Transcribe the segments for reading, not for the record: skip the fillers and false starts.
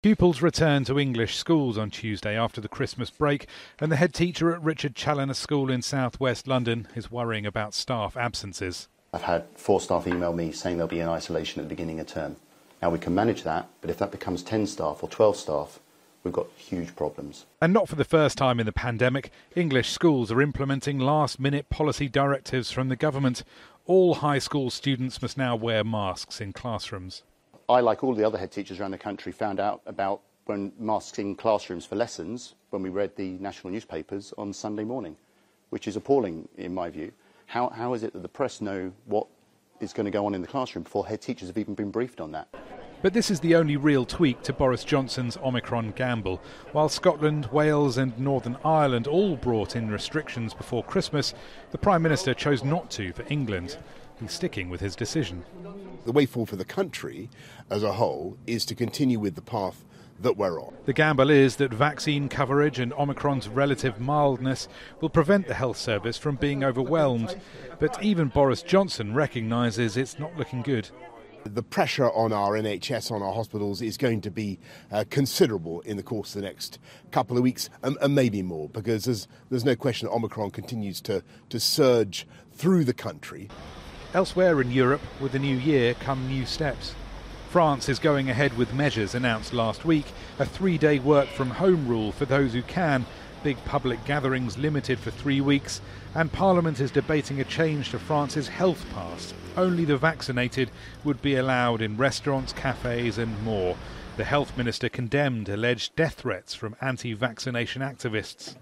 Pupils returned to English schools on Tuesday after the Christmas break, and the head teacher at Richard Challoner School in South West London is worrying about staff absences. I've had 4 staff email me saying they'll be in isolation at the beginning of term. Now we can manage that, but if that becomes 10 staff or 12 staff, we've got huge problems. And not for the first time in the pandemic, English schools are implementing last-minute policy directives from the government. All high school students must now wear masks in classrooms. I, like all the other head teachers around the country, found out about when masks in classrooms for lessons when we read the national newspapers on Sunday morning, which is appalling in my view. How is it that the press know what is going to go on in the classroom before head teachers have even been briefed on that? But this is the only real tweak to Boris Johnson's Omicron gamble. While Scotland, Wales and Northern Ireland all brought in restrictions before Christmas, the Prime Minister chose not to for England. He's sticking with his decision. The way forward for the country as a whole is to continue with the path that we're on. The gamble is that vaccine coverage and Omicron's relative mildness will prevent the health service from being overwhelmed. But even Boris Johnson recognises it's not looking good. The pressure on our NHS, on our hospitals, is going to be considerable in the course of the next couple of weeks, and maybe more, because there's no question that Omicron continues to surge through the country. Elsewhere in Europe, with the new year come new steps. France is going ahead with measures announced last week, a 3-day work-from-home rule for those who can, big public gatherings limited for 3 weeks, and Parliament is debating a change to France's health pass. Only the vaccinated would be allowed in restaurants, cafes and more. The health minister condemned alleged death threats from anti-vaccination activists.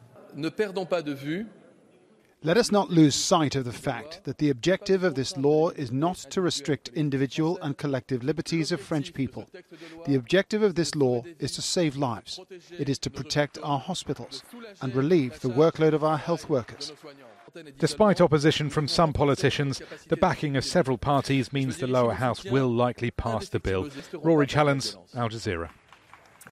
Ne perdons pas de vue. Let us not lose sight of the fact that the objective of this law is not to restrict individual and collective liberties of French people. The objective of this law is to save lives. It is to protect our hospitals and relieve the workload of our health workers. Despite opposition from some politicians, the backing of several parties means the lower house will likely pass the bill. Rory Challens, Al Jazeera.